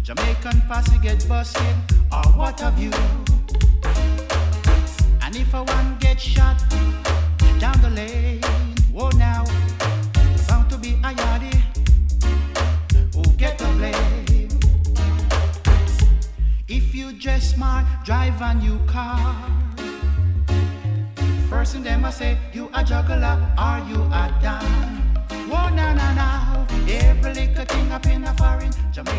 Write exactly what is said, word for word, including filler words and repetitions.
Jamaican posse get busted, or what have you? And if a one gets shot down the lane, whoa now, bound to be a yardie who get the blame. If you dress smart, drive a new car, first thing them a say, you a juggler or you a dan. Whoa now now now, every little thing up in a foreign Jamaica.